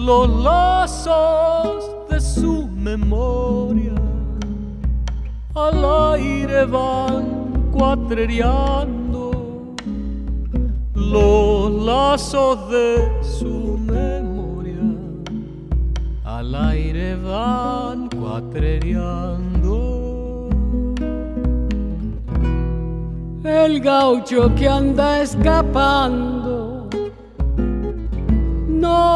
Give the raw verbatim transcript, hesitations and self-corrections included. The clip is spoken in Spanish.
los lazos de su memoria al aire van cuatrereando, los lazos de su memoria al aire van cuatrereando. El gaucho que anda escapando no